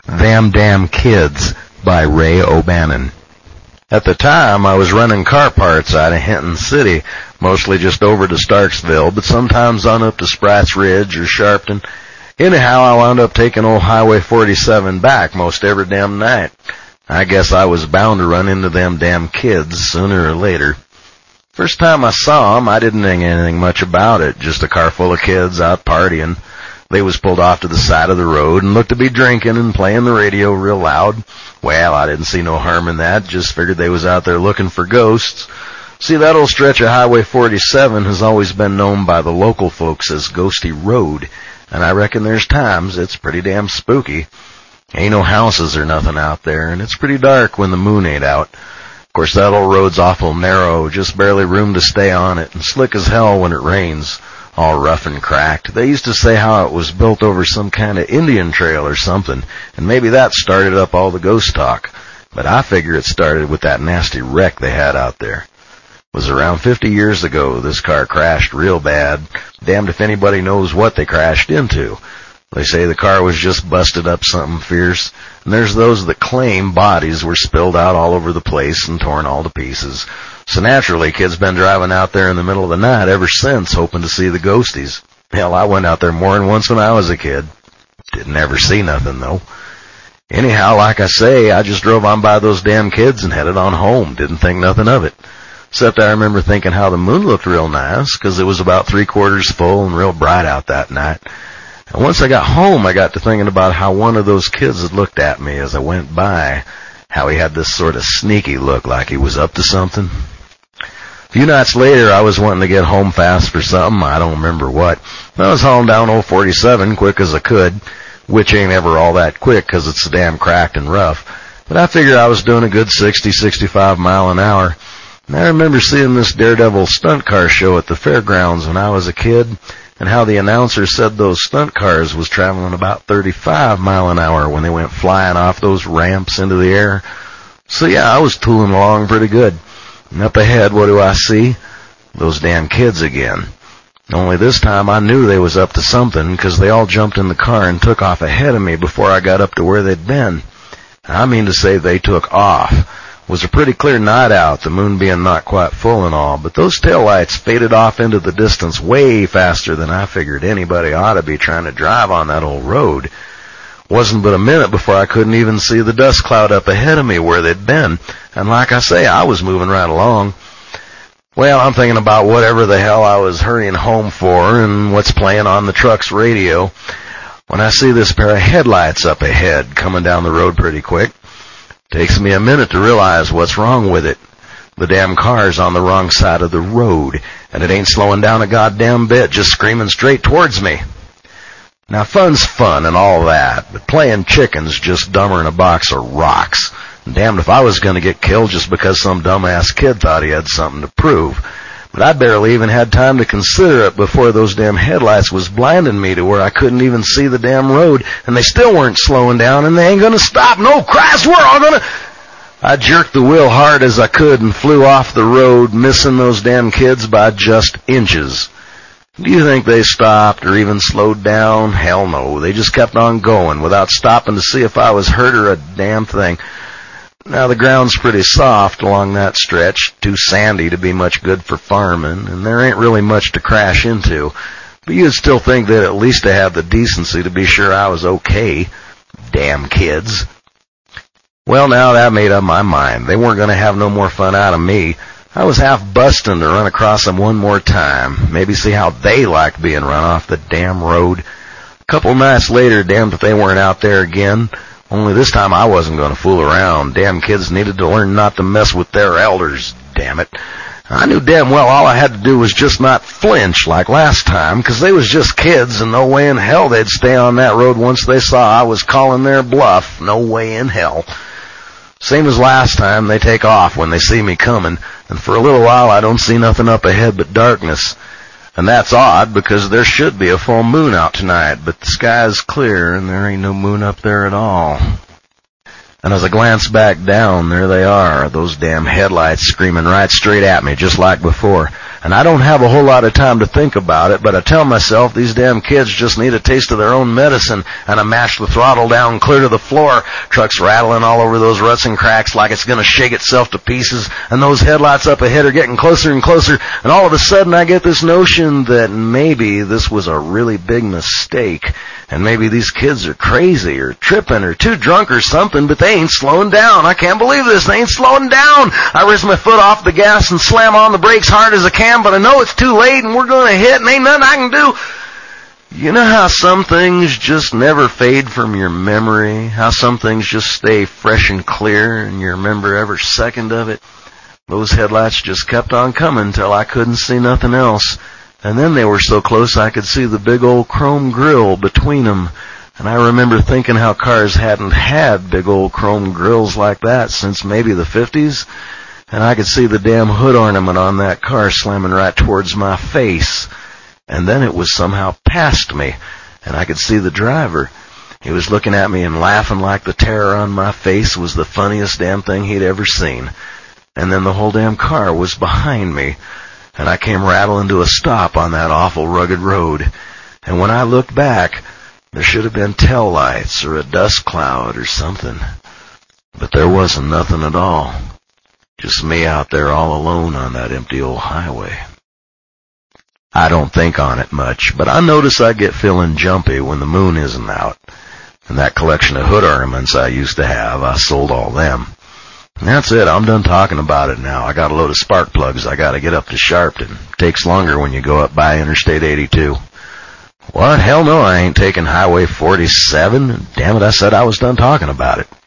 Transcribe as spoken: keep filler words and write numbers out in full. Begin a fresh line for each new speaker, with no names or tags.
Them Damn Kids by Ray O'Bannon. At the time, I was running car parts out of Hinton City, mostly just over to Starksville, but sometimes on up to Spratt's Ridge or Sharpton. Anyhow, I wound up taking old Highway forty-seven back most every damn night. I guess I was bound to run into them damn kids sooner or later. First time I saw 'em, I didn't think anything much about it, just a car full of kids out partying. They was pulled off to the side of the road and looked to be drinking and playing the radio real loud. Well, I didn't see no harm in that, just figured they was out there looking for ghosts. See, that old stretch of Highway forty-seven has always been known by the local folks as Ghosty Road, and I reckon there's times it's pretty damn spooky. Ain't no houses or nothing out there, and it's pretty dark when the moon ain't out. Of course, that old road's awful narrow, just barely room to stay on it, and slick as hell when it rains. All rough and cracked. They used to say how it was built over some kind of Indian trail or something, and maybe that started up all the ghost talk. But I figure it started with that nasty wreck they had out there. It was around fifty years ago this car crashed real bad. Damned if anybody knows what they crashed into. They say the car was just busted up something fierce, and there's those that claim bodies were spilled out all over the place and torn all to pieces. So naturally, kids been driving out there in the middle of the night ever since, hoping to see the ghosties. Hell, I went out there more than once when I was a kid. Didn't ever see nothing, though. Anyhow, like I say, I just drove on by those damn kids and headed on home. Didn't think nothing of it. Except I remember thinking how the moon looked real nice, 'cause it was about three-quarters full and real bright out that night. And once I got home, I got to thinking about how one of those kids had looked at me as I went by, how he had this sort of sneaky look like he was up to something. A few nights later, I was wanting to get home fast for something, I don't remember what. I was hauling down old forty-seven quick as I could, which ain't ever all that quick 'cause it's damn cracked and rough. But I figured I was doing a good sixty, sixty-five mile an hour. And I remember seeing this Daredevil stunt car show at the fairgrounds when I was a kid, and how the announcer said those stunt cars was traveling about thirty-five mile an hour when they went flying off those ramps into the air. So yeah, I was tooling along pretty good. And up ahead, what do I see? Those damn kids again. Only this time I knew they was up to something, 'cause they all jumped in the car and took off ahead of me before I got up to where they'd been. I mean to say they took off. It was a pretty clear night out, the moon being not quite full and all, but those taillights faded off into the distance way faster than I figured anybody ought to be trying to drive on that old road. Wasn't but a minute before I couldn't even see the dust cloud up ahead of me where they'd been, and like I say, I was moving right along. Well, I'm thinking about whatever the hell I was hurrying home for and what's playing on the truck's radio, when I see this pair of headlights up ahead coming down the road pretty quick. Takes me a minute to realize what's wrong with it. The damn car's on the wrong side of the road, and it ain't slowing down a goddamn bit, just screaming straight towards me. Now, fun's fun and all that, but playing chicken's just dumber than a box of rocks. And damned if I was going to get killed just because some dumbass kid thought he had something to prove. But I barely even had time to consider it before those damn headlights was blinding me to where I couldn't even see the damn road, and they still weren't slowing down, and they ain't gonna stop. No, Christ, we're all gonna... I jerked the wheel hard as I could and flew off the road, missing those damn kids by just inches. Do you think they stopped or even slowed down? Hell no. They just kept on going without stopping to see if I was hurt or a damn thing. Now, the ground's pretty soft along that stretch, too sandy to be much good for farming, and there ain't really much to crash into. But you'd still think they'd at least have the decency to be sure I was okay. Damn kids. Well, now that made up my mind. They weren't going to have no more fun out of me. I was half busting to run across them one more time, maybe see how they liked being run off the damn road. A couple nights later, damned if they weren't out there again. Only this time I wasn't going to fool around. Damn kids needed to learn not to mess with their elders, damn it. I knew damn well all I had to do was just not flinch like last time, 'cause they was just kids, and no way in hell they'd stay on that road once they saw I was calling their bluff. No way in hell. Same as last time, they take off when they see me coming, and for a little while I don't see nothing up ahead but darkness. And that's odd, because there should be a full moon out tonight, but the sky's clear and there ain't no moon up there at all. And as I glance back down, there they are, those damn headlights screaming right straight at me, just like before. And I don't have a whole lot of time to think about it, but I tell myself these damn kids just need a taste of their own medicine, and I mash the throttle down clear to the floor. Truck's rattling all over those ruts and cracks like it's gonna shake itself to pieces, and those headlights up ahead are getting closer and closer, and all of a sudden I get this notion that maybe this was a really big mistake, and maybe these kids are crazy or tripping or too drunk or something, but they ain't slowing down. I can't believe this. They ain't slowing down. I raise my foot off the gas and slam on the brakes hard as I can, but I know it's too late and we're going to hit and ain't nothing I can do. You know how some things just never fade from your memory? How some things just stay fresh and clear and you remember every second of it? Those headlights just kept on coming till I couldn't see nothing else. And then they were so close I could see the big old chrome grill between them. And I remember thinking how cars hadn't had big old chrome grills like that since maybe the fifties. And I could see the damn hood ornament on that car slamming right towards my face. And then it was somehow past me, and I could see the driver. He was looking at me and laughing like the terror on my face was the funniest damn thing he'd ever seen. And then the whole damn car was behind me, and I came rattling to a stop on that awful rugged road. And when I looked back, there should have been tail lights or a dust cloud or something. But there wasn't nothing at all. Just me out there all alone on that empty old highway. I don't think on it much, but I notice I get feeling jumpy when the moon isn't out. And that collection of hood ornaments I used to have, I sold all them. And that's it. I'm done talking about it now. I got a load of spark plugs I got to get up to Sharpton. It takes longer when you go up by Interstate eighty-two. What? Hell no, I ain't taking Highway forty-seven. Damn it, I said I was done talking about it.